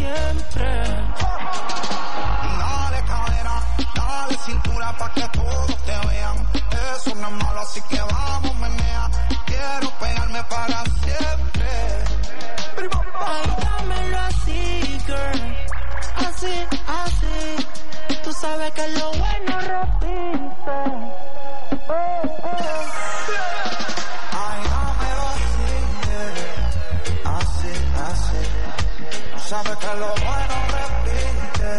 siempre. Dale cadera, dale cintura pa' que todos te vean. Eso no es malo, así que vamos, menea. Quiero pegarme para siempre. Ay, dámelo así, girl. Así, así. Tú sabes que lo bueno repite. Ay, dámelo así, así. Tú sabes que lo bueno repite.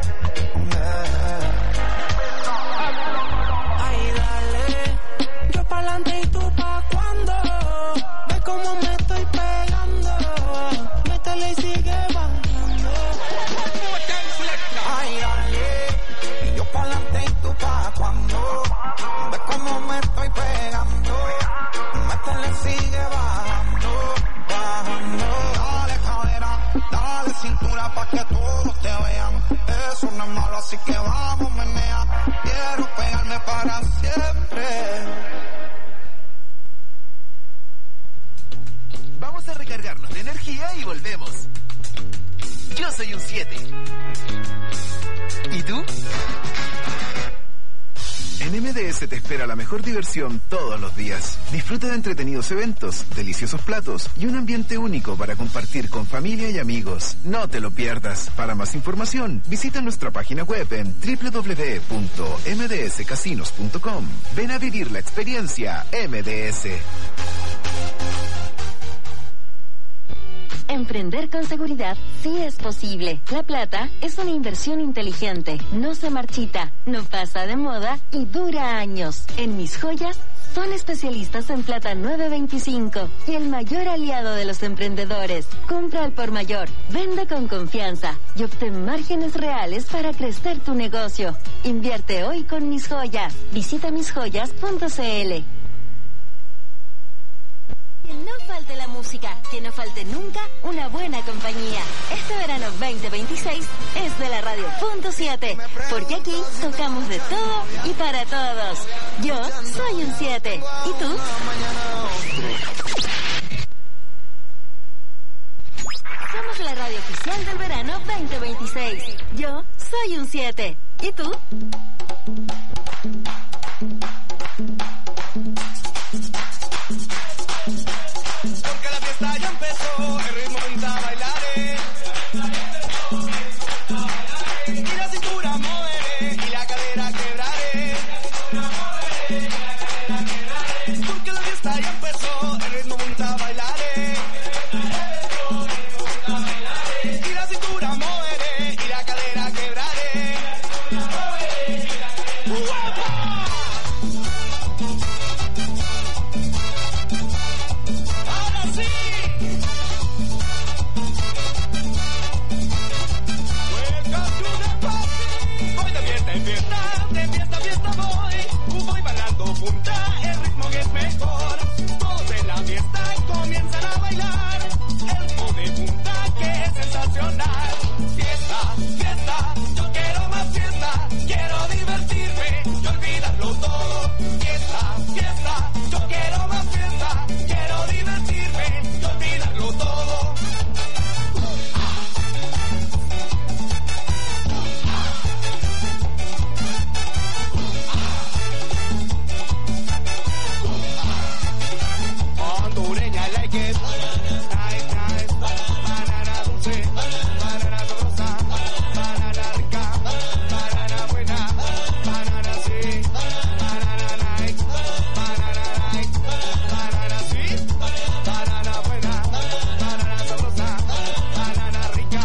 Ay, dale. Yo pa'lante y tú pa' cuando. Ve cómo me estoy pegando. Métele y sigue bajando. Ay, dale. Y yo pa'lante y tú pa' cuando. Ve cómo me estoy pegando. Métele y sigue bajando, bajando. Dale cadera, dale cintura pa' que todos te vean. Eso no es malo, así que vamos, menea. Quiero pegarme para siempre. Vamos a recargarnos de energía y volvemos. Yo soy un 7. ¿Y tú? En MDS te espera la mejor diversión todos los días. Disfruta de entretenidos eventos, deliciosos platos y un ambiente único para compartir con familia y amigos. No te lo pierdas. Para más información, visita nuestra página web en www.mdscasinos.com. Ven a vivir la experiencia MDS. Emprender con seguridad sí es posible. La plata es una inversión inteligente, no se marchita, no pasa de moda y dura años. En Mis Joyas son especialistas en plata 925 y el mayor aliado de los emprendedores. Compra al por mayor, vende con confianza y obtén márgenes reales para crecer tu negocio. Invierte hoy con Mis Joyas. Visita misjoyas.cl. Que no falte la música, que no falte nunca una buena compañía. Este verano 2026 es de la Radio Punto 7, porque aquí tocamos de todo y para todos. Yo soy un 7. ¿Y tú? Somos la radio oficial del verano 2026. Yo soy un 7. ¿Y tú? Porque la fiesta ya empezó, el ritmo monta a bailaré. Y la cintura moveré, y la cadera quebraré. Porque la fiesta ya empezó, el ritmo monta a bailaré. Y la cintura moveré, y la cadera quebraré. Voy bailando punta, el ritmo que es mejor. Todos en la fiesta comienzan a bailar. El ritmo de punta que es sensacional. Fiesta, fiesta, yo quiero más fiesta. Quiero divertirme y olvidarlo todo. Fiesta, fiesta, yo quiero más fiesta. Quiero divertirme y olvidarlo todo. Hondureña, I like it. Nice, nice. Banana dulce, banana sabrosa, banana rica, banana buena, banana sí, banana nice, banana sí, banana buena, banana sabrosa, banana rica.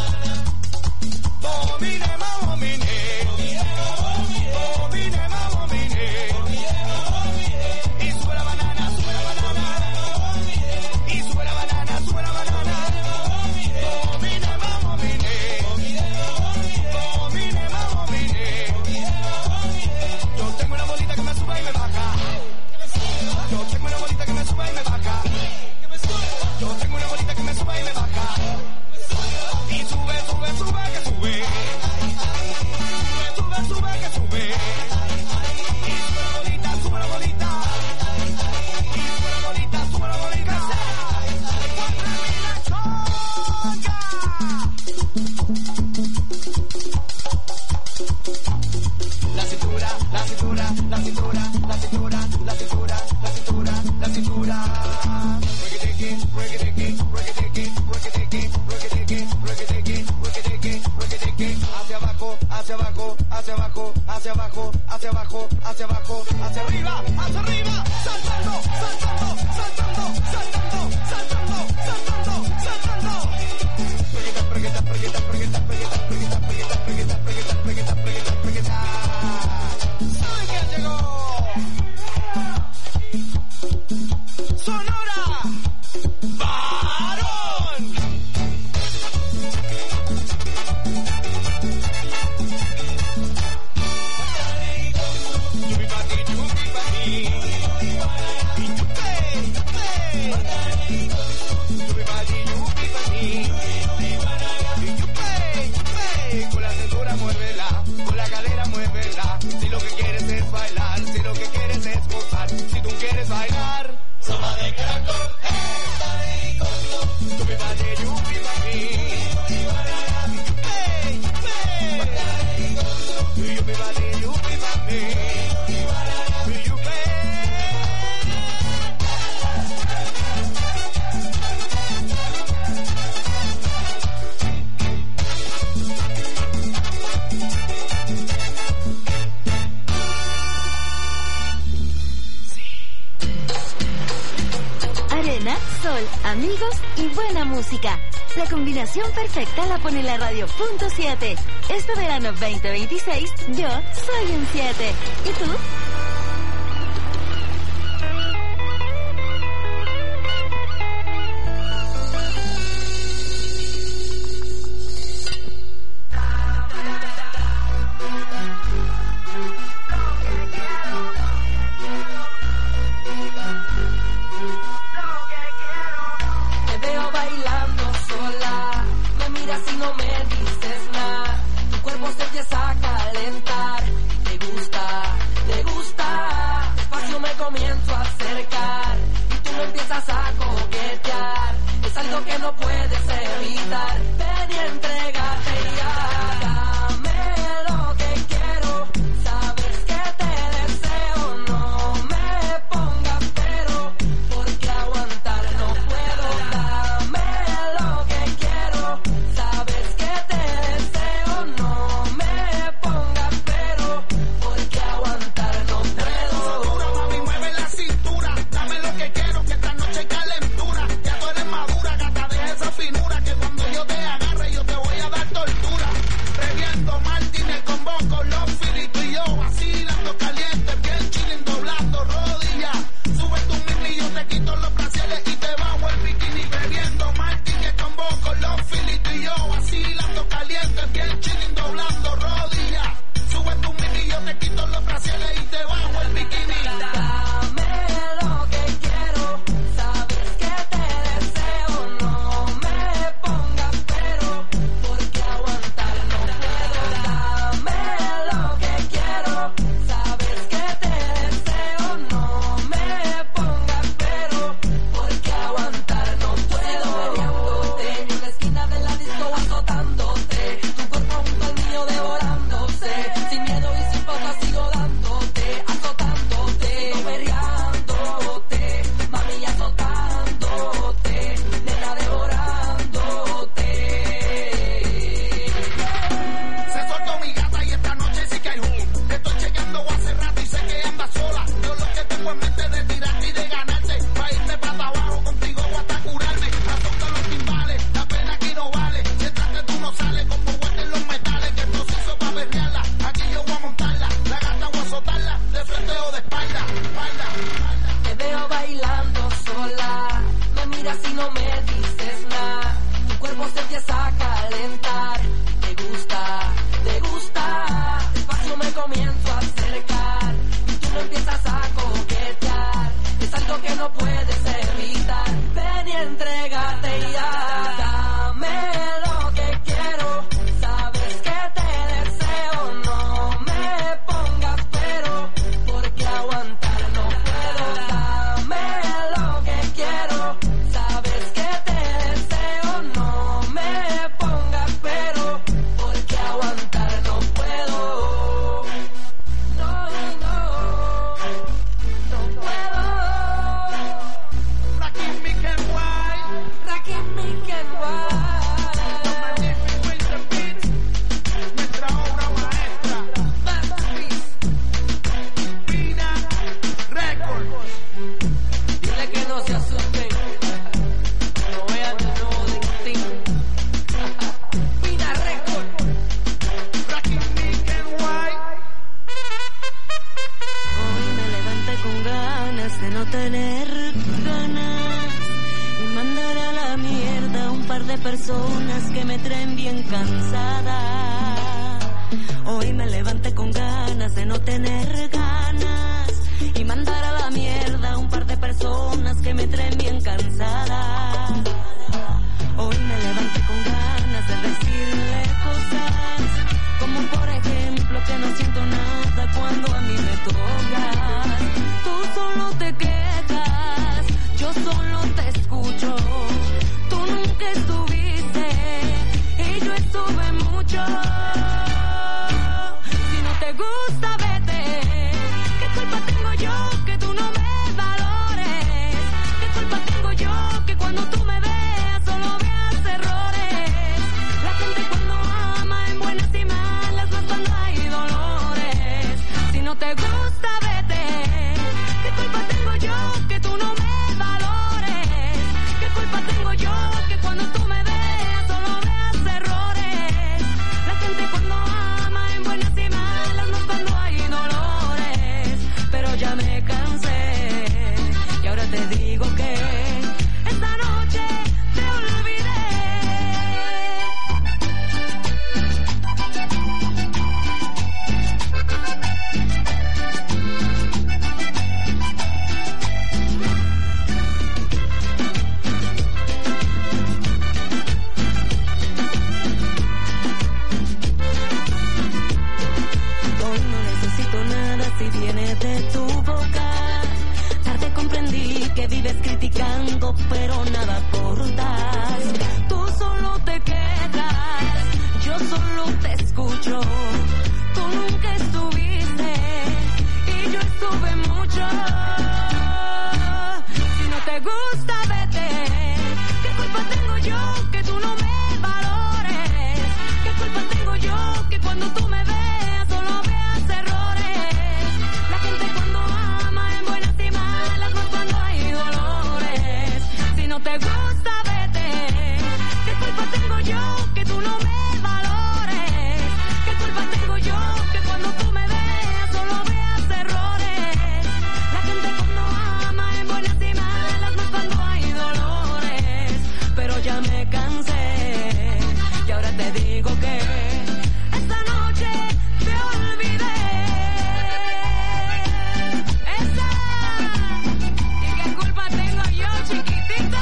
Domine, mamomine, domine, mamomine. Y sube la banana, sube la banana. Y sube la banana, sube la banana. Domine, mamomine. Domine, mamomine. Yo tengo una bolita que me sube y me baja. Yo tengo una bolita que me sube y me baja. Yo tengo una bolita que me sube y me baja. Y sube, sube, sube, que sube. Sube, sube, sube, que sube. Y sube la bolita, sube la bolita. Y sube la bolita, sube la bolita. hacia abajo, hacia arriba, saltando, saltando, saltando, saltando, saltando, saltando, saltando. Pregueta, pregueta, pregueta, pregueta, pregueta, pregueta, pregueta, pregueta, pregueta, pregueta, pregueta. ¿Saben quién llegó? Sonora Varón. Con la cintura muévela, con la cadera muévela. Si lo que quieres es bailar, si lo que quieres es gozar, si tú quieres bailar, sopa de caracol, yupi badi, yupi badi, yupi badi, yupi badi, yupi. Arena, sol, amigos y buena música. La combinación perfecta la pone la radio.7. Este verano 2026, yo soy un 7. ¿Y tú? Sin miedo y sin pausa sigo dándote. personas que me traen bien cansada. Hoy me levanté con ganas de no tener ganas y mandar a la mierda a un par de personas que me traen bien cansada. Hoy me levanté con ganas de decirle cosas, como por ejemplo que no siento nada cuando a mí me tocas. Tú solo te quejas, yo solo te escucho. Tú nunca estuviste y yo estuve mucho. Si no te gusta, vete. ¿Qué culpa tengo yo que tú no me valores? ¿Qué culpa tengo yo que cuando tú me veas solo veas errores? La gente cuando ama en buenas y malas, más cuando hay dolores. Si no te gusta, vete. ¿Qué culpa tengo yo que tú no me valores? ¿Qué culpa tengo yo que cuando tú me veas solo veas errores? La gente cuando ama en buenas y malas, más cuando hay dolores. Pero ya me cansé y ahora te digo que esta noche te olvidé. Hoy no necesito nada si viene de tu boca. Tarde comprendí que vives criticando, pero nada aportas. Tú solo te quedas, yo solo te escucho. Tú nunca estuviste y yo estuve mucho. Si no te gusta, vete. ¿Qué culpa tengo yo que tú no me valores? ¿Qué culpa tengo yo que cuando tú me veas solo veas errores? La gente cuando ama en buenas y malas, más cuando hay dolores. Si no te gusta, vete. ¿Qué culpa tengo yo que tú no me valores? ¿Qué culpa tengo yo que cuando tú me veas solo veas errores? La gente cuando ama en buenas y malas, más cuando hay dolores. Pero ya me cansé y ahora te digo que esta noche te olvidé. Esa. ¿Y qué culpa tengo yo, chiquitito?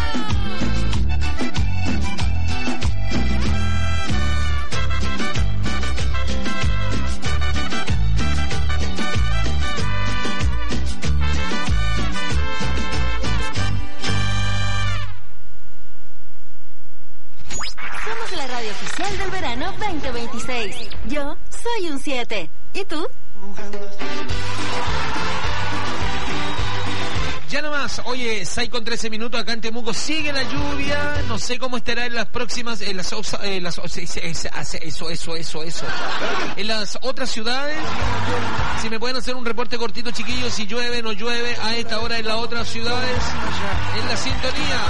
Somos la radio oficial del verano 2026. Yo soy un 7. ¿Y tú? Ya nomás, oye, 6 con 13 minutos acá en Temuco, sigue la lluvia, no sé cómo estará en las próximas, en las otras ciudades. Si me pueden hacer un reporte cortito, chiquillos, si llueve, no llueve a esta hora en las otras ciudades, en la sintonía.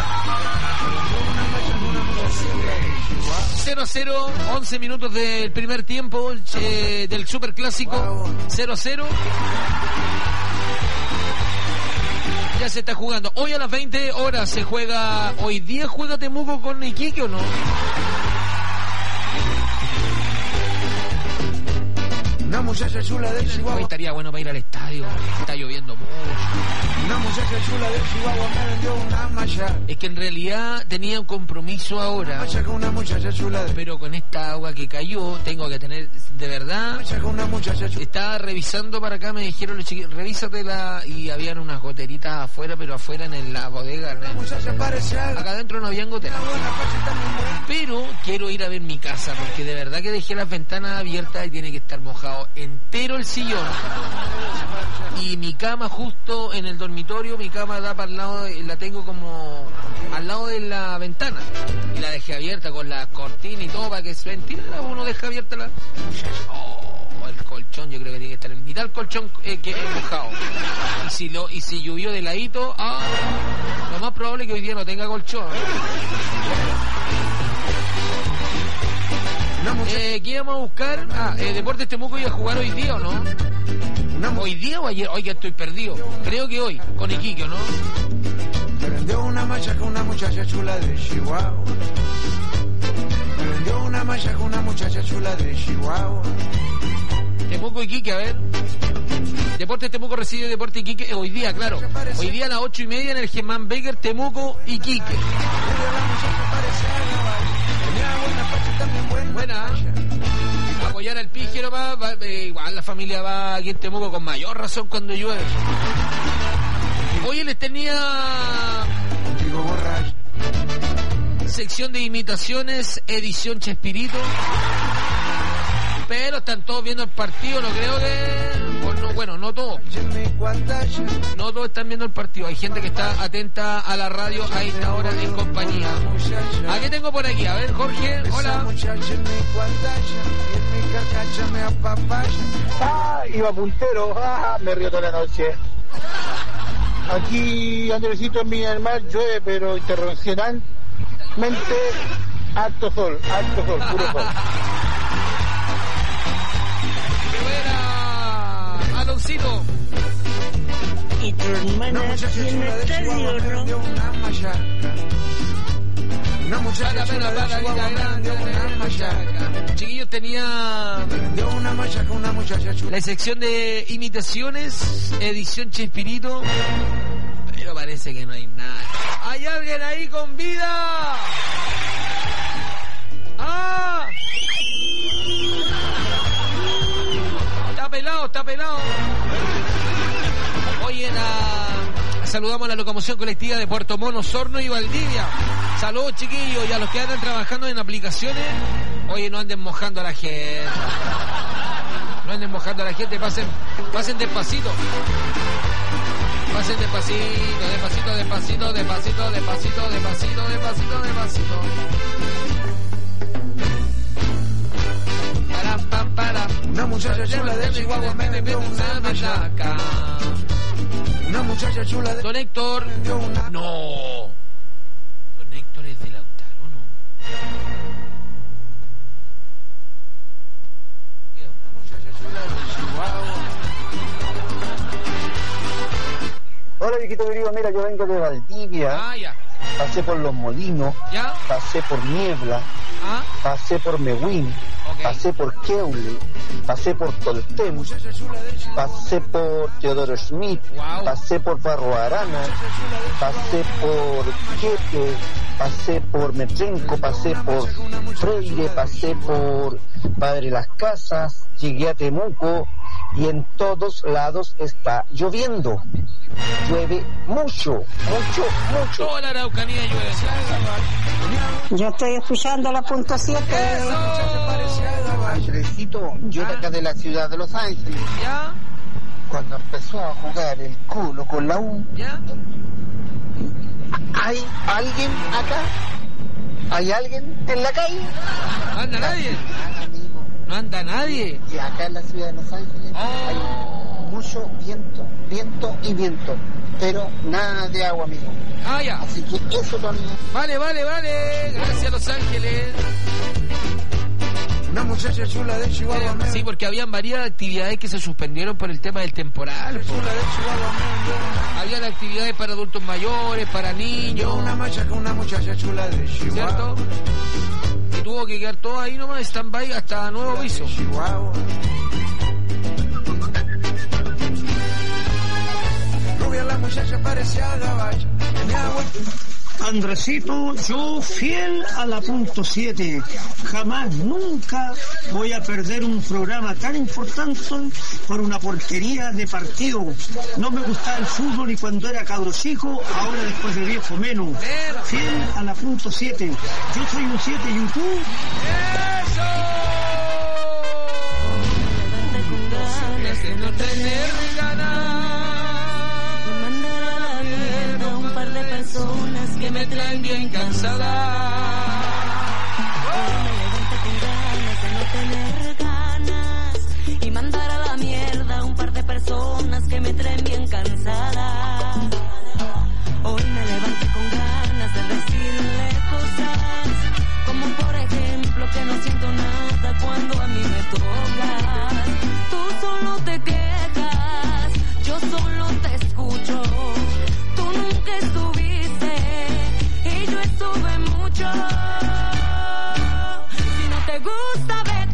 0-0, 11 minutos del primer tiempo del Superclásico, 0-0. Ya se está jugando. Hoy a las 20 horas se juega. Hoy día juega Temuco con Iquique, ¿o no? Una muchacha chula del Hoy Chihuahua. estaría bueno para ir al estadio. Está lloviendo mucho. Una muchacha chula del Chihuahua me vendió una macha. Es que en realidad tenía un compromiso ahora, Macha con una muchacha chula del pero con esta agua que cayó tengo que tener, de verdad. Macha con una muchacha chula. Estaba revisando para acá, me dijeron los chiquillos, revísatela, y habían unas goteritas afuera, pero afuera en la bodega. Muchacha parece algo. Acá adentro no habían goteras. Pero quiero ir a ver mi casa, porque de verdad que dejé las ventanas abiertas y tiene que estar mojado entero el sillón. Y mi cama justo en el dormitorio, mi cama da para el lado, la tengo como al lado de la ventana. Y la dejé abierta con la cortina y todo para que se ventilara. Uno deja abierta la... Oh, el colchón, yo creo que tiene que estar en mitad del colchón que es mojado. Y si llovió de ladito, lo más probable es que hoy día no tenga colchón. ¿Qué íbamos a buscar? Deportes Temuco iba a jugar hoy día, ¿o no? ¿Hoy día o ayer? Hoy que estoy perdido. Creo que hoy, con Iquique, ¿no? Me vendió una macha con una muchacha chula de Chihuahua. muchacha chula de Chihuahua. Temuco, Iquique, a ver. Deportes Temuco recibe Deportes Iquique hoy día, claro. Hoy día a las 8:30 en el Germán Becker, Temuco, Iquique. Buena. Apoyar al Píjero igual la familia va aquí en Temuco con mayor razón cuando llueve. Hoy les tenía sección de imitaciones, edición Chespirito. Pero están todos viendo el partido, no creo que... Bueno, no todos. No todos están viendo el partido. Hay gente que está atenta a la radio a esta hora en compañía. ¿A qué tengo por aquí? A ver, Jorge, hola. Iba puntero, me río toda la noche. Aquí, Andresito, en Viña del Mar llueve, pero internacionalmente alto sol, puro sol. Aloncito. ¿Y tu hermana tiene estadio, no? Una muchacha chula de Chihuahua me vendió una machaca. Chiquillos, tenía una muchacha chula. la sección de imitaciones, edición Chespirito, pero parece que no hay nada. ¿Hay alguien ahí con vida? ¡Ah! Está pelado. Oye, saludamos a la locomoción colectiva de Puerto Montt, Osorno y Valdivia. Saludos, chiquillos, y a los que andan trabajando en aplicaciones. Oye, no anden mojando a la gente. Pasen despacito. Pasen despacito. Una muchacha chula de Chihuahua me vendió una machaca. Una muchacha chula de... Don Héctor. No. Don Héctor es de Lautaro, ¿no? Una muchacha chula de Chihuahua. Hola, viejito querido, mira, yo vengo de Valdivia. Ya. Pasé por Los Molinos. ¿Ya? Pasé por Niebla. Pasé por Mehuín. Pasé por Keule, pasé por Tolten, pasé por Teodoro Schmidt, pasé por Barro Arana, pasé por Quete, pasé por Metrenco, pasé por Freire, pasé por Padre Las Casas, llegué a Temuco y en todos lados está lloviendo. Llueve mucho. Toda la Araucanía llueve. Yo estoy escuchando la punto 7. Andresito, yo de acá de la ciudad de Los Ángeles. ¿Ya? Cuando empezó a jugar el Colo con la U. ¿Ya? ¿Hay alguien acá? ¿Hay alguien en la calle? ¿No anda nadie? Amigo. ¿No anda nadie? Y acá en la ciudad de Los Ángeles hay mucho viento, pero nada de agua, amigo. Ya. Así que eso también. Vale. Gracias, Los Ángeles. Una muchacha chula de Chihuahua me... Sí, porque habían varias actividades que se suspendieron por el tema del temporal. Habían actividades para adultos mayores, para niños. Una muchacha chula de Chihuahua. ¿Cierto? Y tuvo que quedar todo ahí nomás, stand-by hasta nuevo aviso. Rubia la muchacha parecía gabacha. Andresito, yo fiel a la punto 7, jamás, nunca voy a perder un programa tan importante por una porquería de partido. No me gustaba el fútbol ni cuando era cabro chico, ahora después de viejo menos. Fiel a la punto 7. Yo soy un 7 YouTube. ¡Eso! No tener ganas. Personas que me traen bien cansada. Hoy me levanto con ganas de no tener ganas y mandar a la mierda un par de personas que me traen bien cansada. Hoy me levanto con ganas de decirle cosas como por ejemplo que no siento nada cuando a mí me tocas. Tú solo te quejas, yo solo te escucho. Tú nunca estuviste y yo estuve mucho. Si no te gusta, vete.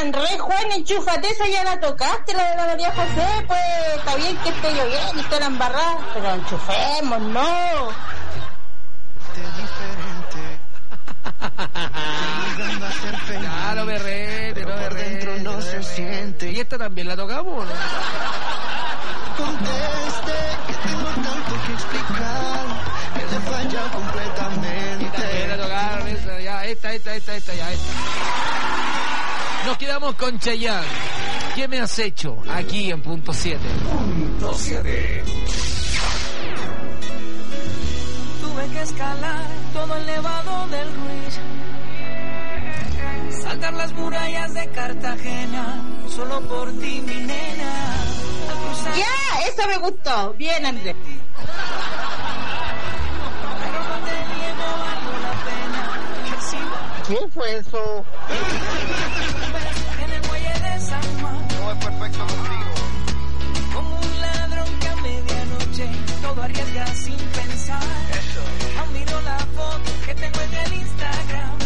están re Juan, enchúfate, esa ya la tocaste, la de la María José, pues está bien que esté lloviendo y toda la embarrada, pero enchufemos, no. Ya, no me rete, no me rete. No se siente. ¿Y esta también la tocamos o no? Conteste que tengo tanto que explicar, que le falla completamente. La tocaron esa, ya, esta, ya, esta. Nos quedamos con Chayanne. ¿Qué me has hecho? Aquí en Punto 7. Punto 7. Tuve que escalar todo el nevado del Ruiz, saltar las murallas de Cartagena, solo por ti, mi nena. Ya, eso me gustó. Bien, Andrés. Pero no te niego, valió la pena. ¿Quién fue eso? En el muelle de San Juan, No es perfecto contigo. como un ladrón que a medianoche todo arriesga sin pensar. Aún miro la foto que tengo en el Instagram.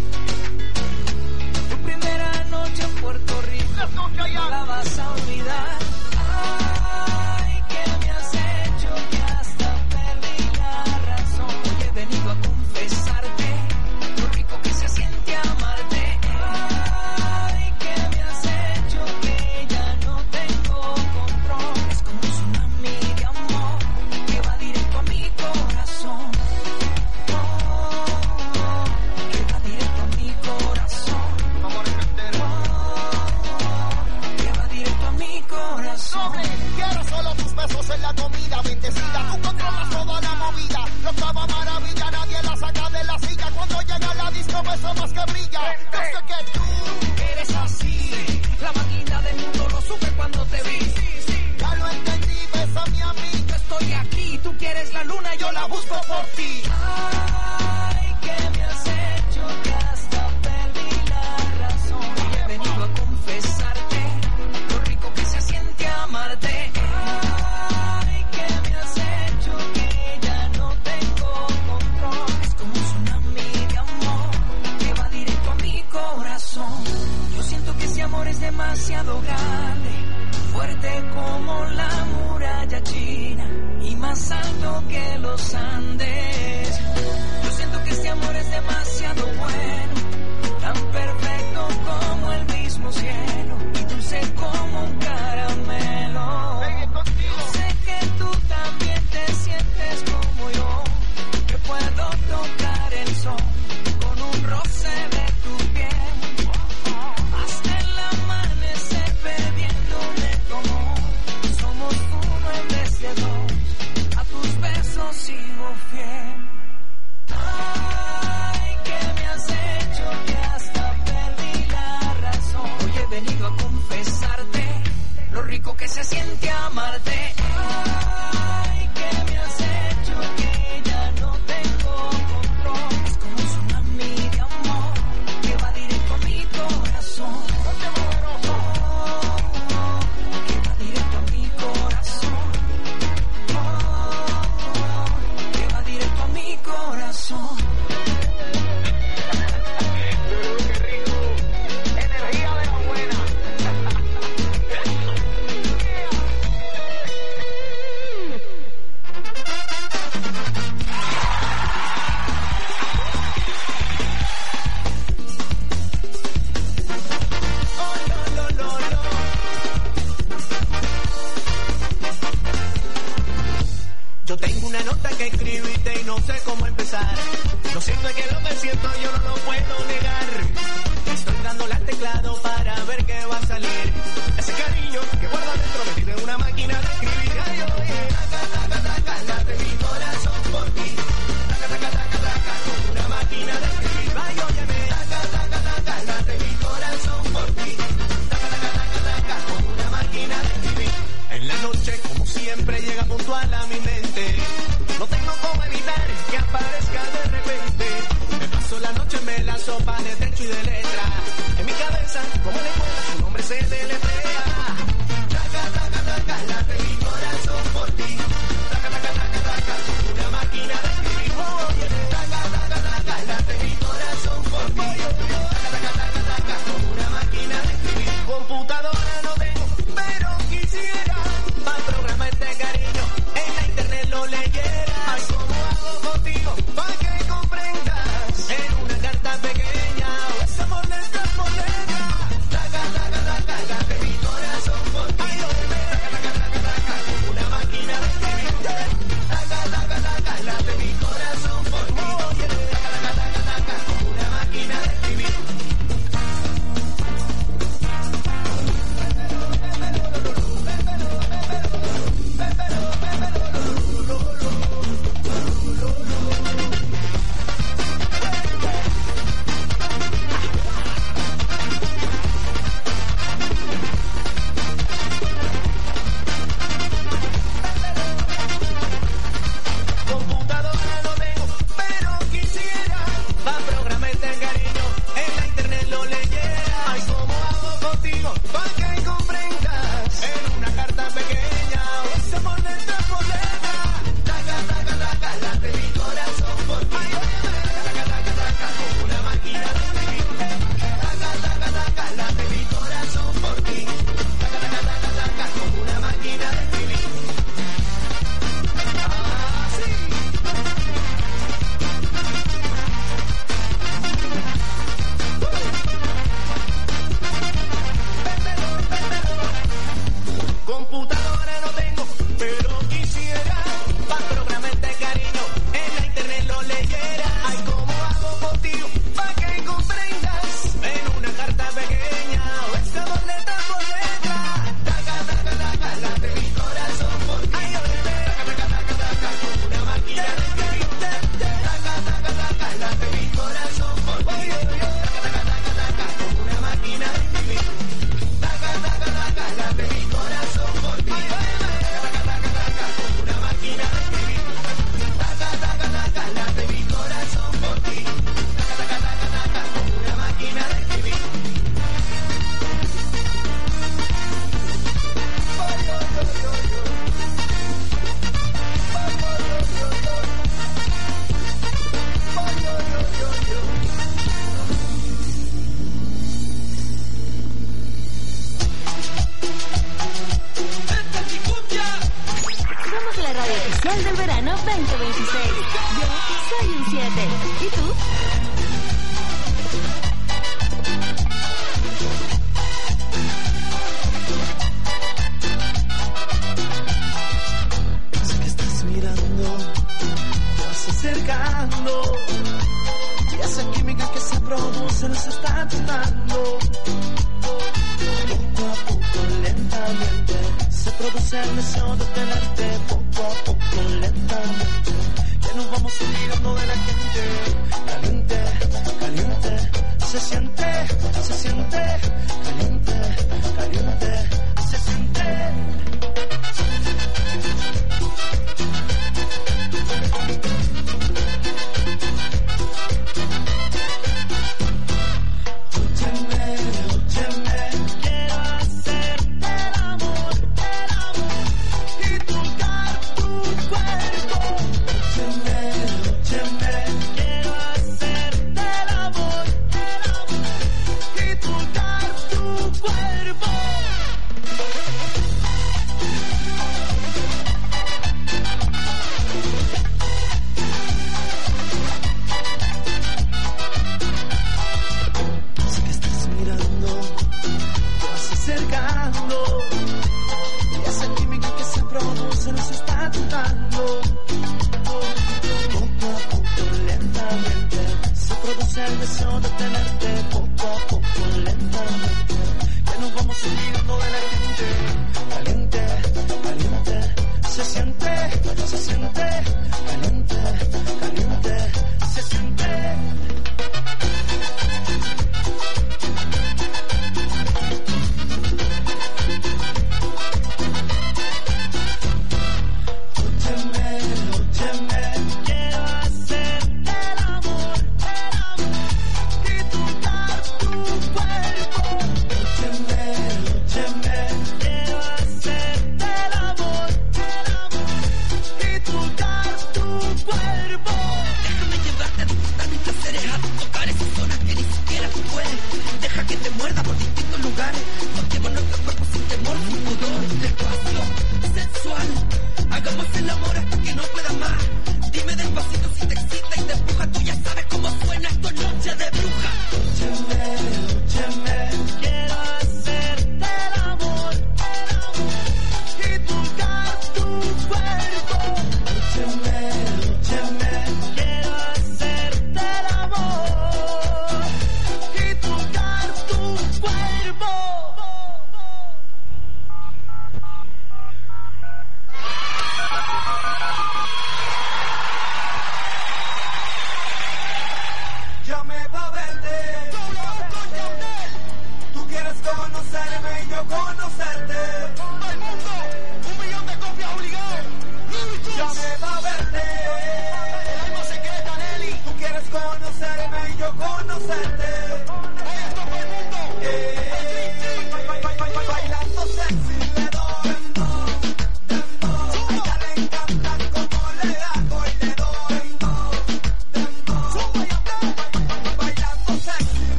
Tu primera noche en Puerto Rico, no la vas a olvidar. Ay, ¿qué me has hecho? Que hasta perdí la razón. Hoy he venido a confesarte lo rico que se siente amarte. Ay, ¿qué me has hecho? Que ya no tengo control. Es como un tsunami de amor que va directo a mi corazón. Oh, que va directo a mi corazón. Que va directo a mi corazón. Quiero solo tus besos en la comida bendecida. Tú controlas toda la movida. Lo estaba maravilla, nadie la saca de la silla. Cuando llega la disco, beso más que brilla. Yo sé que tú Eres así, la máquina del mundo, lo supe cuando te vi. ya lo entendí, bésame a mí. Yo estoy aquí, tú quieres la luna, yo la busco por ti. Ay, ¿qué me has hecho? Que hasta perdí la razón. Hoy he venido a confesarte lo rico que se siente amarte. Ay, ¿qué me has hecho? Que ya no tengo control. Es como un tsunami de amor que va directo a mi corazón. Yo siento que ese amor es demasiado grande, fuerte como la muralla china y más alto que los Andes. Yo siento que este amor es demasiado bueno, tan perfecto como el mismo cielo y dulce como un caramelo. Sé que tú también te sientes como yo, que puedo tocar el sol con un roce de tu piel. Hasta el amanecer perdiéndome como somos uno en vez de dos. A tus besos sigo fiel. Ay, ¿qué me has hecho? Que hasta perdí la razón. Hoy he venido a confesarte lo rico que se siente amarte. Ay, ¿qué me has hecho? Que ya no tengo control. Es como un tsunami de amor que va directo a mi corazón. Que va directo a mi corazón. Que va directo a mi corazón. Energía de la buena. Yo tengo una nota que escribiste y no sé cómo empezar. Lo cierto es que lo que siento yo no lo puedo negar. Estoy dándole al teclado para ver qué va a salir. Ese cariño que guarda dentro metido en una máquina de escribir. Ay, oye, taca, taca, taca, late mi corazón por ti. Taca, taca, taca, taca, como una máquina de escribir. Ay, óyeme, taca, taca, taca, late mi corazón por ti. Taca, taca, taca, taca, como una máquina de escribir. En la noche, como siempre, llega puntual a mi mente. No tengo cómo evitar que aparezca de repente. Me paso la noche, me la sopa de techo y de letra. En mi cabeza, como le cuento, su nombre se deletrea. Taca, taca, taca, late mi corazón por ti. Taca, taca, taca, taca, como una máquina de escribir. Oye, taca, taca, taca, late mi corazón por ti. Taca, taca, taca, taca, como una máquina de escribir. Soy un 7. ¿Y tú? Sé que estás mirando, te vas acercando, y esa química que se produce nos está tentando. Poco a poco, lentamente, se produce el deseo de tenerte. Poco a poco, lentamente, ya nos vamos olvidando de la gente. Caliente, caliente, se siente, caliente, caliente, se siente.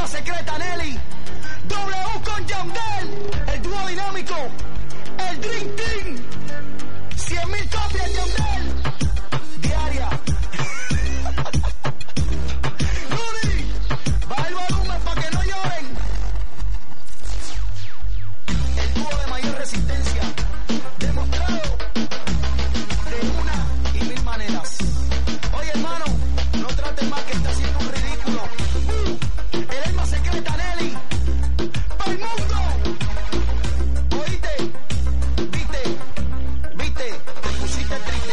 secreta Nelly, W con Yandel, el dúo dinámico, el Dream Team, 100.000 copias Yandel, diaria. Rudy, baja el volumen para que no lloren. El dúo de mayor resistencia, demostrado de una y mil maneras. Oye hermano, no trates más que está haciendo un ridículo. El alma secreta Nelly, para el mundo. Oíste, viste, te pusiste triste.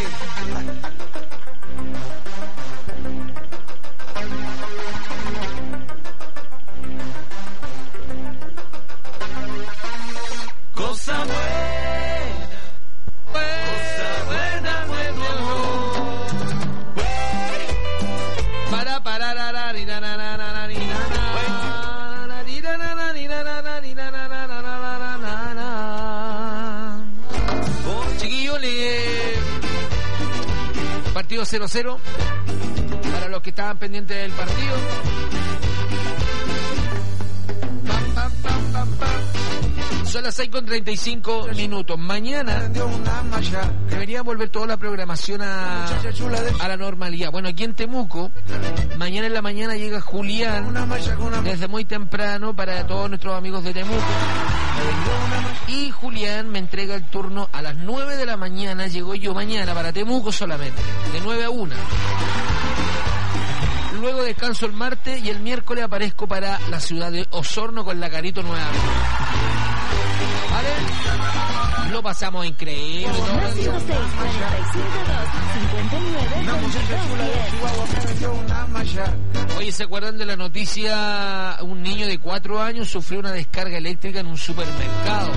Cosa buena, nuevo. Chiquillos, partido 0-0 para los que estaban pendientes del partido. Son las 6:35. Mañana debería volver toda la programación a la normalidad. Bueno, aquí en Temuco, mañana en la mañana llega Julián desde muy temprano para todos nuestros amigos de Temuco. Y Julián me entrega el turno a las 9 de la mañana. Llego yo mañana para Temuco solamente, de 9 a 1. Luego descanso el martes y el miércoles aparezco para la ciudad de Osorno con la Carito nuevamente. ¿Vale? Lo pasamos increíble. Oye, ¿se acuerdan de la noticia? Un niño de 4 años sufrió una descarga eléctrica en un supermercado.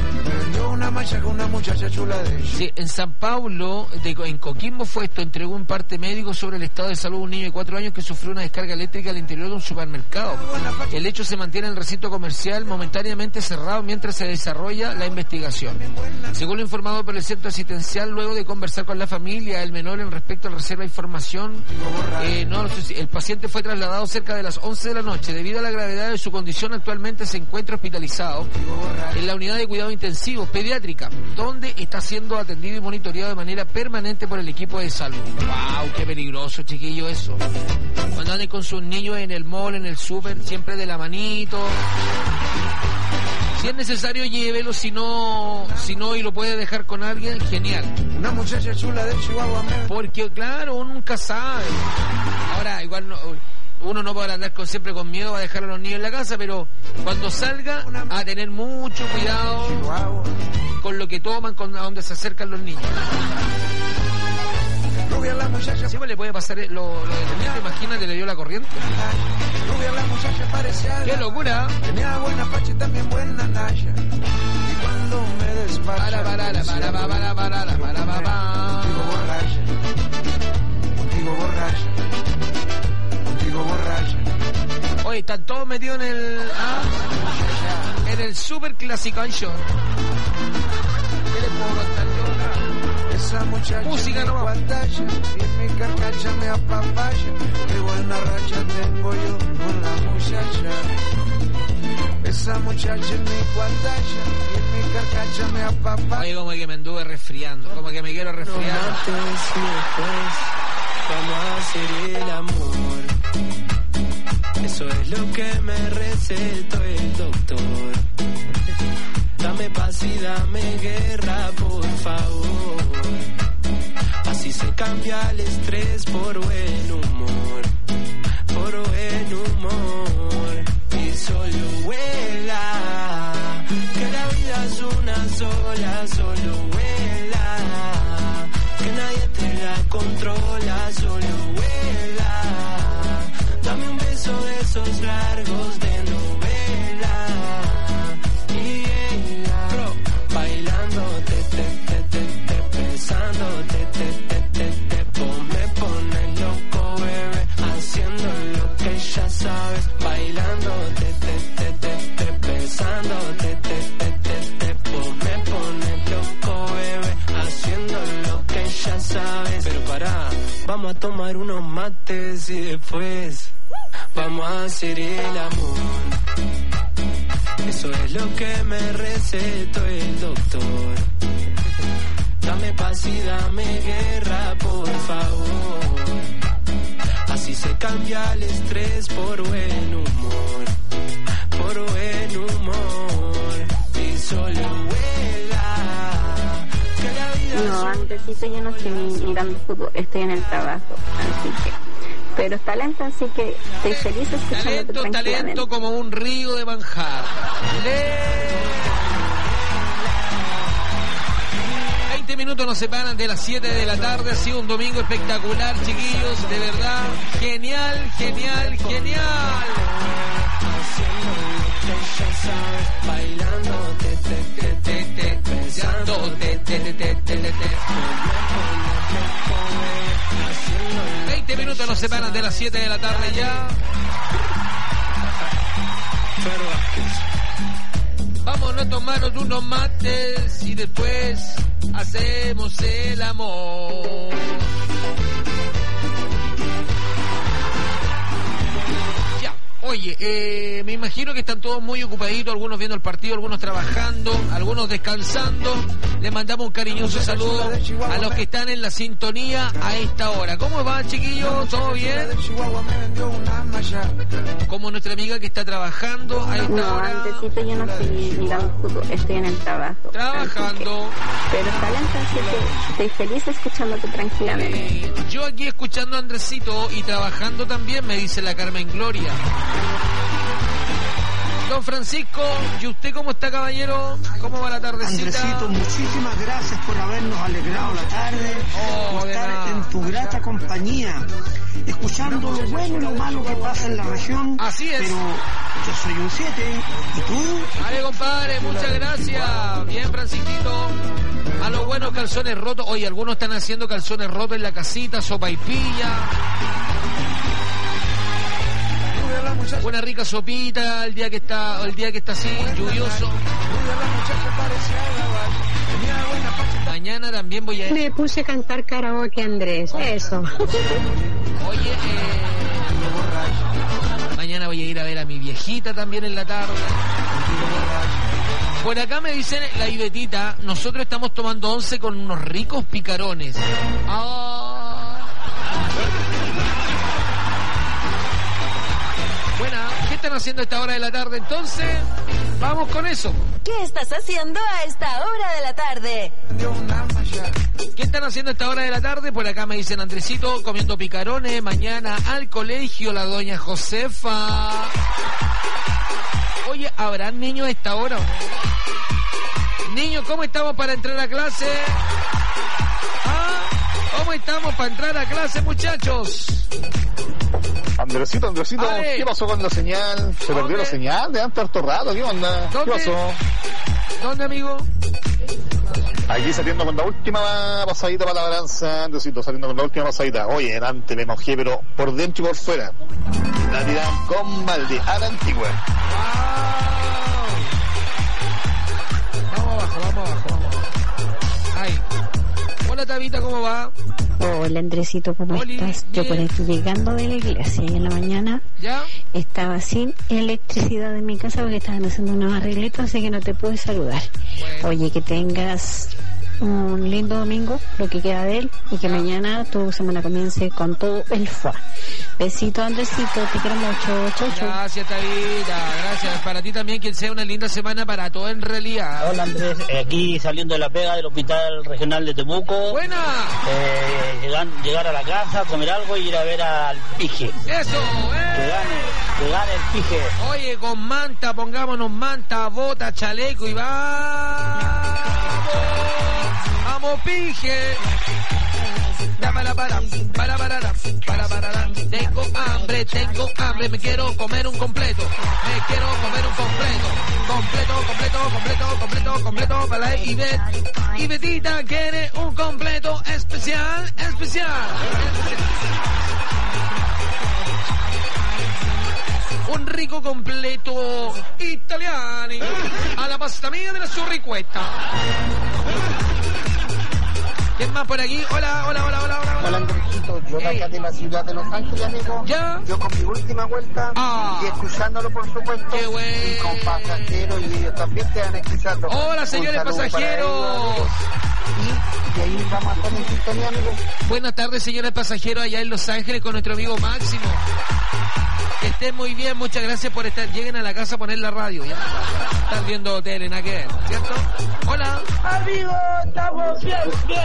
Sí, en San Pablo, en Coquimbo fue esto. Entregó un parte médico sobre el estado de salud de un niño de 4 años que sufrió una descarga eléctrica al interior de un supermercado. El hecho se mantiene en el recinto comercial momentáneamente cerrado mientras se desarrolla la investigación. Según lo informado por el centro asistencial, luego de conversar con la familia, el menor en respecto al reserva de información, el paciente fue trasladado cerca de las 11 de la noche. Debido a la gravedad de su condición, actualmente se encuentra hospitalizado en la unidad de cuidados intensivos pediátrica, donde está siendo atendido y monitoreado de manera permanente por el equipo de salud. ¡Wow! ¡Qué peligroso, chiquillo, eso! Cuando anden con sus niños en el mall, en el súper, siempre de la manito. Si es necesario, llévelo, si no y lo puede dejar con alguien, genial. Una muchacha chula de Chihuahua. Porque, claro, uno nunca sabe. Ahora, igual uno no podrá andar siempre con miedo a dejar a los niños en la casa, pero cuando salga, a tener mucho cuidado con lo que toman, a donde se acercan los niños. Siempre le puede pasar lo de teniente, imagínate, le dio la corriente. ¡Qué locura! Tenía buena facha y también buena naya. Y cuando me despacha, contigo borracha. Oye, están todos metidos en el Super Clasicancho. ¿Qué les puedo contar yo? Esa muchacha música no pantalla, y mi carcacha me apapalla. Qué buena racha tengo yo con la muchacha. Esa muchacha en mi pantalla, y mi carcacha me apapalla. Oye, como que me anduve resfriando, como que me quiero resfriar. Antes y después vamos a hacer el amor. Eso es lo que me recetó el doctor. Dame paz y dame guerra, por favor. Así se cambia el estrés por buen humor. Por buen humor. Y solo vuela, que la vida es una sola. Solo vuela, que nadie te la controla. Solo vuela, dame un beso de esos largos de novela. Me pones loco, bebé, haciendo lo que ya sabes, bailando, besándote, me pones loco, bebé, haciendo lo que ya sabes. Pero pará, vamos a tomar unos mates y después vamos a hacer el amor. Eso es lo que me recetó el doctor. Dame paz y dame guerra, por favor. Así se cambia el estrés por buen humor. Por buen humor. Y solo vuela. Que la vida no, antesito yo no estoy mirando fútbol, estoy en el trabajo, así que... Pero es talento, así que estoy feliz escuchándote tranquilamente. Talento como un río de manjar. 20 minutos nos separan de las 7 de la tarde. Ha sido un domingo espectacular, chiquillos. De verdad, genial, genial, genial. Bailando, pensando, 20 minutos nos separan de las 7 de la tarde ya. Vámonos a tomarnos unos mates y después hacemos el amor. Ya, oye, me imagino que están todos muy ocupaditos, algunos viendo el partido, algunos trabajando, algunos descansando. Les mandamos un cariñoso saludo a los que están en la sintonía a esta hora. ¿Cómo va, chiquillos? ¿Todo bien? Como nuestra amiga que está trabajando a esta hora. No, antesito yo no estoy mirando fútbol, estoy en el trabajo. Trabajando. Pero talento, así que estoy feliz escuchándote tranquilamente. Yo aquí escuchando a Andresito y trabajando también, me dice la Carmen Gloria. Don Francisco, ¿y usted cómo está, caballero? ¿Cómo va la tardecita? Andresito, muchísimas gracias por habernos alegrado la tarde, por estar en tu grata compañía, escuchando lo bueno y lo malo que pasa en la región. Así es. Pero yo soy un 7, ¿y tú? Vale, compadre, muchas gracias. Bien, Francisquito. A los buenos calzones rotos. Oye, algunos están haciendo calzones rotos en la casita, sopaipilla. Una rica sopita el día que está así, lluvioso. Mañana también voy a ir. Me puse a cantar karaoke, Andrés, eso. Oye, mañana voy a ir a ver a mi viejita también en la tarde. Por acá me dicen la Ibetita, nosotros estamos tomando 11 con unos ricos picarones. Buena, ¿qué están haciendo a esta hora de la tarde entonces? Vamos con eso. ¿Qué estás haciendo a esta hora de la tarde? ¿Qué están haciendo a esta hora de la tarde? Por acá me dicen Andresito, comiendo picarones, mañana al colegio la doña Josefa. Oye, ¿habrán niños a esta hora? Niños, ¿cómo estamos para entrar a clase? ¿Cómo estamos para entrar a clase, muchachos? Andresito, ¿qué pasó con la señal? ¿Se perdió la señal de antes harto rato? ¿Qué onda? ¿Qué pasó? ¿Dónde, amigo? Aquí saliendo con la última pasadita para la balanza, Andresito, saliendo con la última pasadita. Oye, delante me mojé, pero por dentro y por fuera. La tiran con Maldi, a la antigua. Vamos abajo. Ahí. Hola, Tabita, ¿cómo va? Hola, Andresito, ¿cómo estás? Yo por aquí llegando de la iglesia y en la mañana ¿ya? Estaba sin electricidad en mi casa porque estaban haciendo unos arreglitos, así que no te pude saludar. Bueno. Oye, que tengas un lindo domingo, lo que queda de él, y que mañana tu semana comience con todo el fuá. Besito, Andresito, te quiero mucho. Chau, chau. Gracias, Tabita, gracias. Para ti también, que sea una linda semana para todo en realidad. Hola, Andrés, aquí saliendo de la pega del Hospital Regional de Temuco. ¡Buena! Llegar a la casa, comer algo y ir a ver al Pige. ¡Eso! Que gane el Pige. Oye, con manta, pongámonos manta, bota, chaleco y ¡vamos! ¡Vamos, Pige! Tengo hambre, me quiero comer un completo. Completo para la Ivette. Ivetita quiere un completo especial. Un rico completo italiano a la pasta mia della sua riquetta. ¿Quién más por aquí? Hola. Hola, Andresito. Yo de acá de la ciudad de Los Ángeles, amigo. ¿Ya? Yo con mi última vuelta y escuchándolo, por supuesto. ¡Qué bueno! Y con pasajeros y ellos también te van escuchando. ¡Hola, señores pasajeros! Y ahí vamos a estar en sintonía, amigo. Buenas tardes, señores pasajeros, allá en Los Ángeles con nuestro amigo Máximo. Que estén muy bien, muchas gracias por estar. Lleguen a la casa a poner la radio, ¿ya? Están viendo tele, nada que ver, ¿cierto? Hola. Amigos, estamos bien.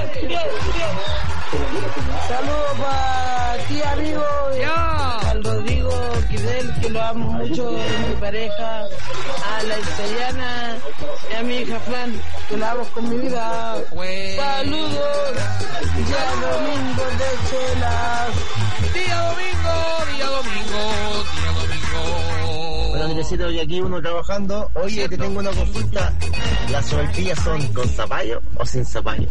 Saludos para ti, amigo. Ya. Al Rodrigo Quidel, que lo amo mucho, mi pareja. A la italiana y a mi hija Fran, que la amo con mi vida. Bueno. Saludos. Ya domingo de chelas. Día domingo. Bueno, Andresito, hoy aquí uno trabajando. Oye, ¿cierto? Te tengo una consulta. ¿Las sopaipillas son con zapallo o sin zapallo?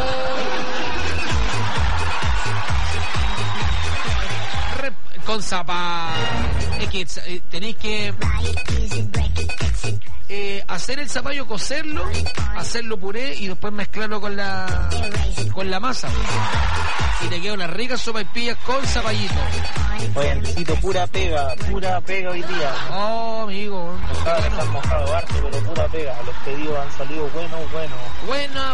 Con zapallo. Es que tenéis que hacer el zapallo, cocerlo, hacerlo puré y después mezclarlo con la masa. Y te queda una rica sopaipilla con zapallito. Oye, Andresito, pura pega hoy día. Oh, amigo. Están mojados harto, pero pura pega. Los pedidos han salido buenos. Buena.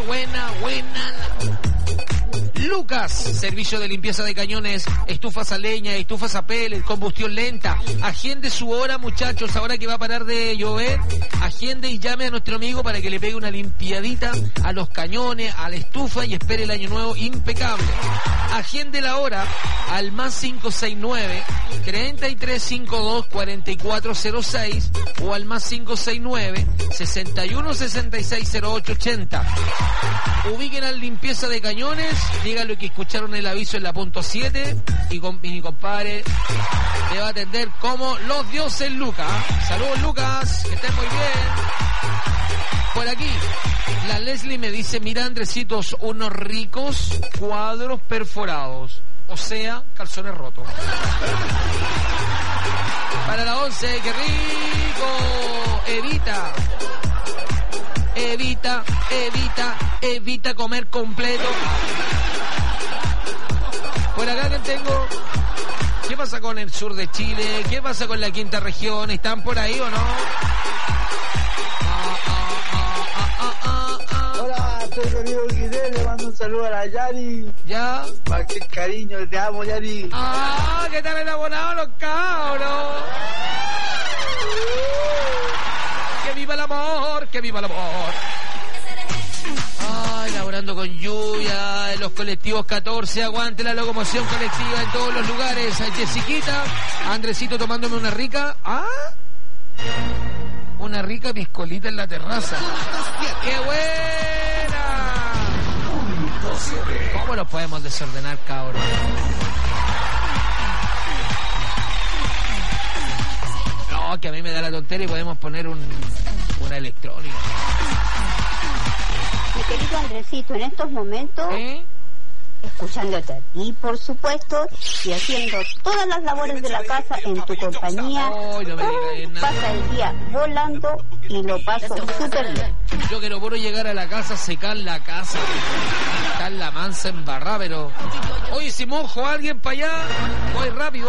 Lucas, servicio de limpieza de cañones, estufas a leña, estufas a pellet, combustión lenta. Agende su hora, muchachos, ahora que va a parar de llover. Agende y llame a nuestro amigo para que le pegue una limpiadita a los cañones, a la estufa y espere el año nuevo impecable. Agende la hora al más 569-3352-4406 o al más 569-61660880. Ubiquen a limpieza de cañones, díganlo que escucharon el aviso en la punto 7 y mi compadre te va a atender como los dioses, Lucas. Saludos, Lucas, que estén muy bien. Por aquí, la Leslie me dice, mira, Andresitos, unos ricos cuadros perforados, o sea, calzones rotos. Para la 11, qué rico. Evita comer completo. Por acá que tengo. ¿Qué pasa con el sur de Chile? ¿Qué pasa con la quinta región? ¿Están por ahí o no? Hola, soy Rodrigo Quidel, le mando un saludo a la Yari. ¿Ya? Para que cariño, te amo, Yari. ¿Qué tal el abonado, los cabros? ¡Que viva el amor! ¡Que viva el amor! Laborando con lluvia, en los colectivos 14, aguante la locomoción colectiva en todos los lugares. Jessiquita, Andresito tomándome una rica, una rica piscolita en la terraza. ¡Qué buena! ¿Cómo lo podemos desordenar, cabrón? No, que a mí me da la tontería y podemos poner una electrónica. Mi querido Andresito, en estos momentos, escuchándote a ti, por supuesto, y haciendo todas las labores de la casa en tu compañía, pasa el día volando y lo paso súper bien. Yo quiero puro llegar a la casa, secar la casa, estar la mansa embarrada, pero... Oye, si mojo a alguien para allá, voy rápido,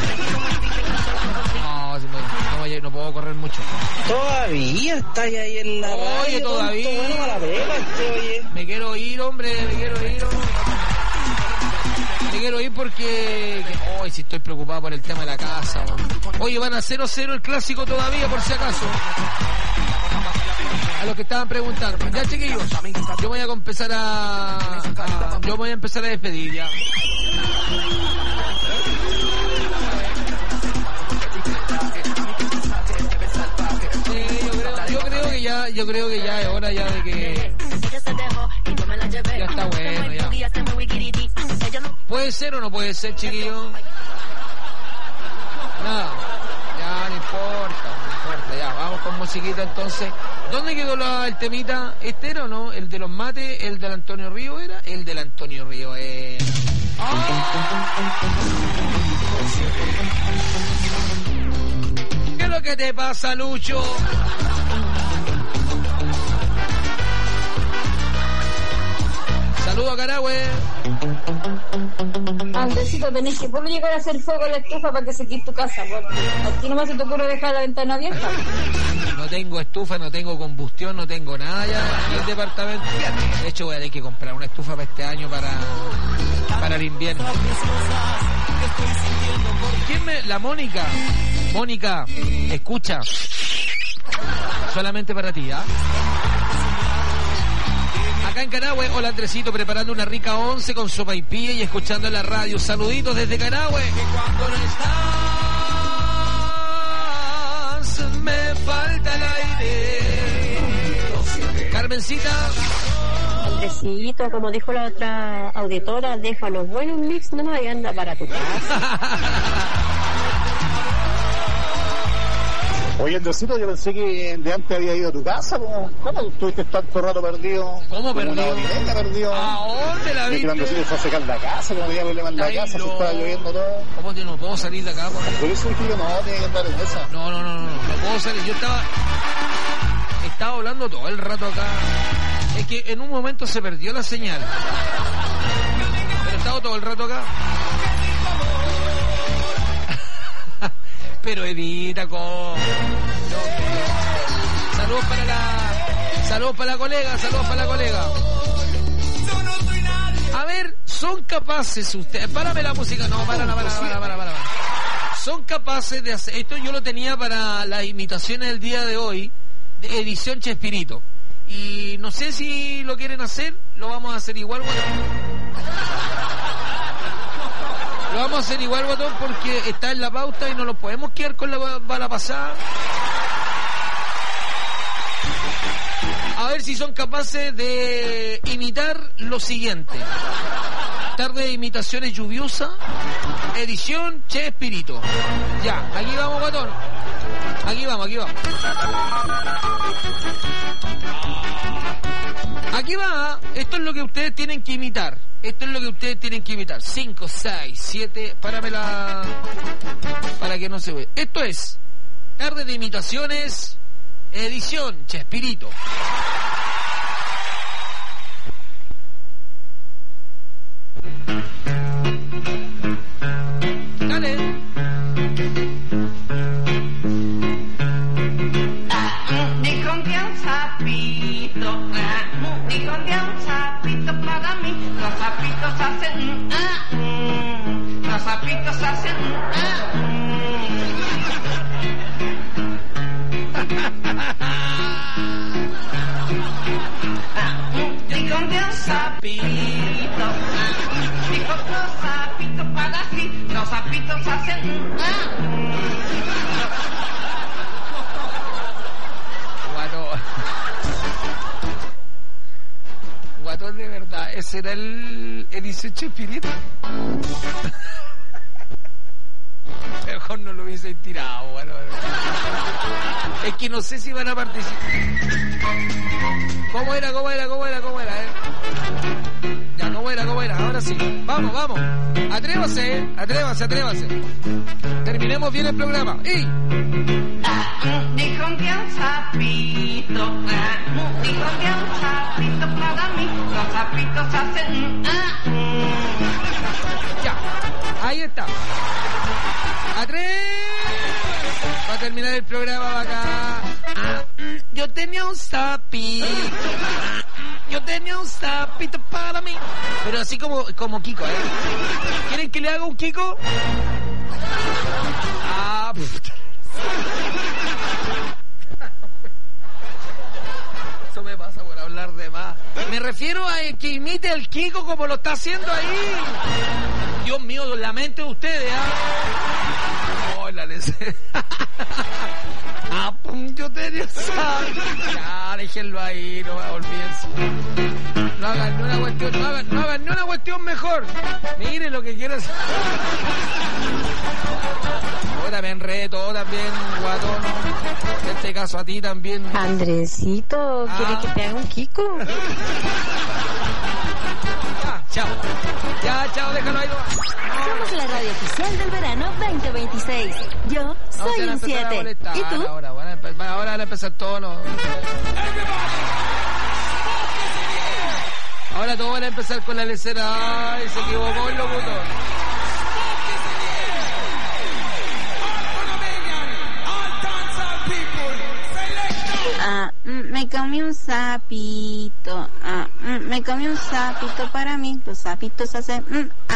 No puedo correr mucho. Todavía está ahí en la radio. Oye, todavía. Oye. Me quiero ir, hombre, Me quiero ir porque... Hoy sí estoy preocupado por el tema de la casa. Oye, van a 0-0 el clásico todavía, por si acaso. A los que estaban preguntando. Ya, chiquillos, yo voy a empezar a despedir ya. Yo creo que ya es hora ya de que... Ya está bueno, ya. ¿Puede ser o no puede ser, chiquillo? Nada. Ya, no importa, ya. Vamos con musiquita entonces. ¿Dónde quedó el temita? ¿Este era o no? ¿El de los mates? ¿El del Antonio Río era? El del Antonio Río era. ¿Qué es lo que te pasa, Lucho? Saludos a Carahue. Andresito, tenés que por llegar a hacer fuego en la estufa para que se quite tu casa. Bueno, a ti nomás se te ocurre dejar la ventana abierta. No tengo estufa, no tengo combustión, no tengo nada ya en el departamento. De hecho, voy a tener que comprar una estufa para este año para el invierno. ¿Quién me...? La Mónica. Mónica, escucha. Solamente para ti, ¿ah? Acá en Carahue, hola Andresito, preparando una rica once con sopaipilla y escuchando en la radio. Saluditos desde Carahue. Cuando no estás, me falta el aire. Carmencita. Andresito, como dijo la otra auditora, déjalo bueno un mix nomás y anda para tu casa. Oye, Andresito, yo pensé que de antes había ido a tu casa. ¿Cómo estuviste tanto rato perdido? ¿Cómo perdido? Perdido. ¿A dónde la viste? Que Andresito fue a secar la casa, como había problema en la casa, se estaba lloviendo todo. ¿Cómo que no puedo salir de acá? Por eso dije yo, no, tiene que andar en esa. No puedo salir. Yo estaba hablando todo el rato acá. Es que en un momento se perdió la señal. Pero he estado todo el rato acá. Pero evita con... Saludos para la colega. A ver, son capaces ustedes... Párame la música. No, para. Son capaces de hacer... Esto yo lo tenía para las imitaciones del día de hoy, de edición Chespirito. Y no sé si lo quieren hacer, lo vamos a hacer igual, Lo vamos a hacer igual, Guatón, porque está en la pauta y no lo podemos quedar con la bala pasada. A ver si son capaces de imitar lo siguiente. Tarde de imitaciones lluviosa, edición Chespirito. Ya, aquí vamos, Guatón. Aquí vamos. Aquí va, esto es lo que ustedes tienen que imitar. 5, 6, 7, páramela para que no se vea. Esto es Tarde de Imitaciones, edición Chespirito. Dale. Los sapitos hacen los sapitos hacen digo de un sapito, digo los sapitos para sí, los sapitos hacen Guatón, de verdad, ese era el edición Chespirito. Mejor no lo hubiese tirado, bueno. Es que no sé si van a participar. ¿Cómo era? Ya, ¿cómo era? Ahora sí. Vamos. Atrévase. Terminemos bien el programa. ¡Y! Dijo un día un sapito, dijo un día un sapito para mí, los sapitos hacen Ya, ahí está. Va a terminar el programa acá. Yo tenía un sapito para mí. Pero así como Kiko, ¿eh? ¿Quieren que le haga un Kiko? Eso me pasa por hablar de más. Me refiero a que imite al Kiko como lo está haciendo ahí. Dios mío, la mente de ustedes, yo tenía ya, déjenlo ahí, no olvídense. No hagan ni una cuestión mejor. Mire lo que quieras. Yo también reto, también Guatón. En este caso a ti también. Andresito, ¿quieres que te haga un Kiko? Chao, déjalo ahí. Somos la radio oficial del verano 2026. Yo soy un 7. ¿Y tú? Ahora van a empezar todos los... Ahora todos van a empezar con la lecera. Ay, se equivocó el locutor. Me comí un sapito. Me comí un sapito para mí. Los sapitos hacen.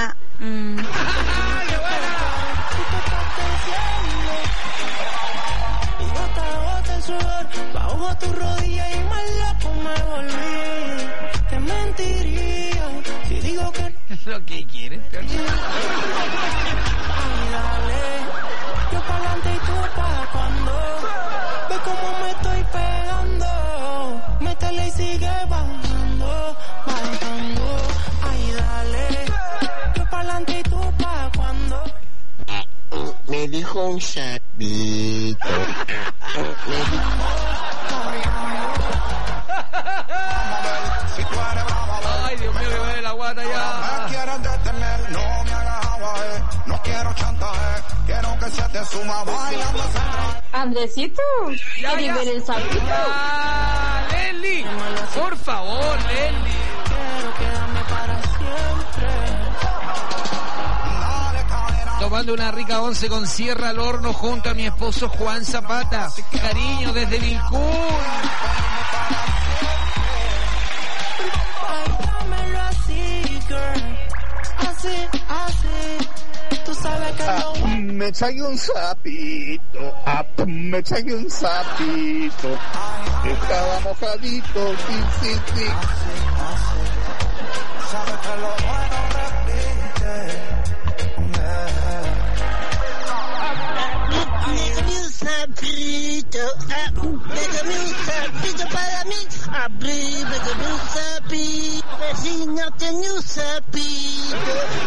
Bajo tu rodilla y más loco me volví. Te mentiría si digo que lo que quieres. Ay, dale, yo para adelante y tú para cuando. Ve cómo me estoy pegando. Métele y sigue bajando, bajando. Ay, dale, yo para adelante y tú para cuando. Me dijo un sapito. Me dijo. Ay, Dios mío, que me dé la guata ya. Me quieren detener, no me hagas agua, no quiero chantaje, quiero que se te suma bailando. Andresito, ¿quieres ver el sapito? Leslie, por favor, Leslie. Quiero quedarme para siempre. Tomando una rica once con sierra al horno junto a mi esposo Juan Zapata. Cariño desde Vilcún. Báilamelo así, girl. Así, así. Tú sabes que me echague un sapito. Me echague un sapito. Estaba mojadito. Sí. Sabes que lo bueno repite. Me comí un sapito para mí. Me comí un sapito. Vecino tenía un sapito.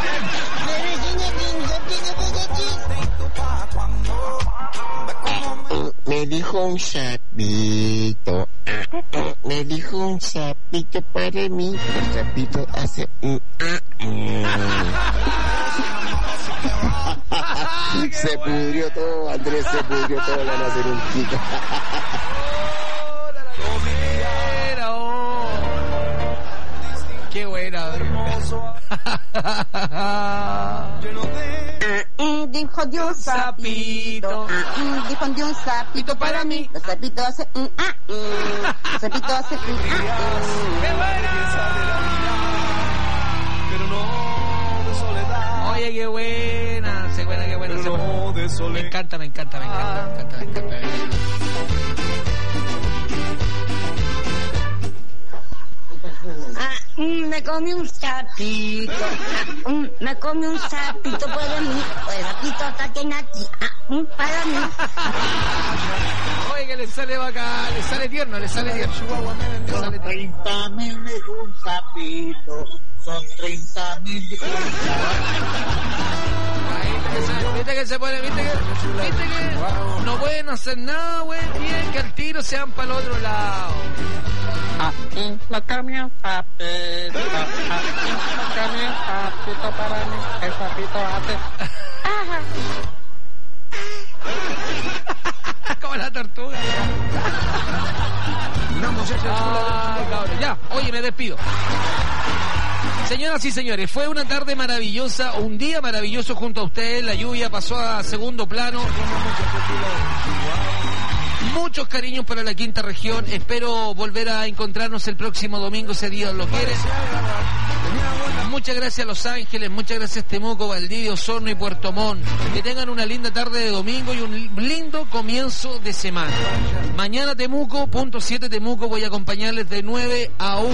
Me dijo un sapito. Me dijo un sapito para mí. El sapito hace. Se pudrió todo, Andrés, se pudrió todo, van a hacer un pico. Qué buena. Dijo de un sapito. Dijo de un sapito para mí. Los sapitos hacen. Los sapitos hacen. ¡Qué buena! Pero no de soledad. Oye, qué buena. Qué buena. No de soledad. Me encanta. Me comí un sapito. Me comí un sapito para mí. El sapito está que nací. Para mí. Oye, que le sale bacán, le sale tierno. Son 30.000 de un sapito. Son 30.000 de un Viste que se pone, viste que no pueden hacer nada, güey, bien que al tiro se van para el otro lado. Me comí un sapito. Me comí un sapito para mí. El sapito hace. Como la tortuga. Cabrón, ya, oye, me despido. Señoras y señores, fue una tarde maravillosa, un día maravilloso junto a ustedes. La lluvia pasó a segundo plano. Muchos cariños para la quinta región. Espero volver a encontrarnos el próximo domingo, si Dios lo quiere. Muchas gracias a Los Ángeles, muchas gracias Temuco, Valdivia, Osorno y Puerto Montt. Que tengan una linda tarde de domingo y un lindo comienzo de semana. Mañana Temuco, punto 7 Temuco, voy a acompañarles de 9 a 1.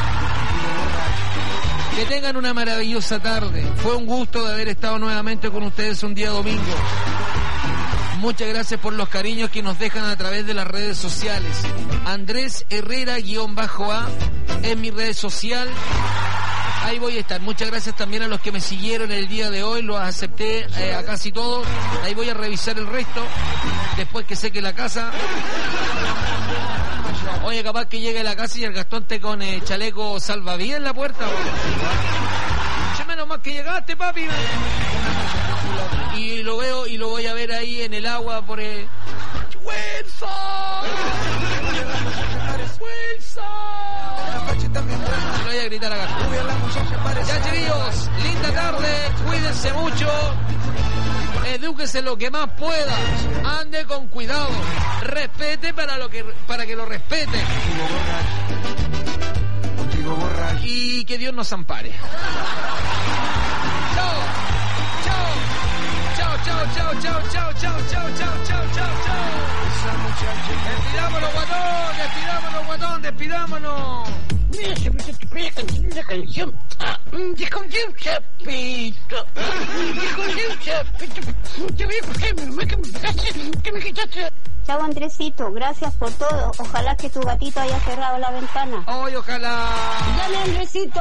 Que tengan una maravillosa tarde. Fue un gusto de haber estado nuevamente con ustedes un día domingo. Muchas gracias por los cariños que nos dejan a través de las redes sociales. Andrés Herrera-A en mi red social. Ahí voy a estar. Muchas gracias también a los que me siguieron el día de hoy. Los acepté a casi todos. Ahí voy a revisar el resto después que seque la casa. Oye, capaz que llegue a la casa y el Gastón esté con chaleco salvavidas en la puerta. Che, menos mal que llegaste, papi. Y lo veo y lo voy a ver ahí en el agua por el... ¡Wilson! ¡Wilson! Se lo voy a gritar a Gastón. Cuídense mucho. Edúquese lo que más pueda. Ande con cuidado. Respete para que lo respete. Y que Dios nos ampare. Chao. Chao, chao, chao, chao, chao, chao, chao, chao, chao, chao, chao. Despidámonos, guatón, despidámonos. Mira, se me está la canción. Dijo un chapito. Te voy a coger, que me quitaste. Chao, Andresito, gracias por todo. Ojalá que tu gatito haya cerrado la ventana. Ay, ojalá. Dale, Andresito.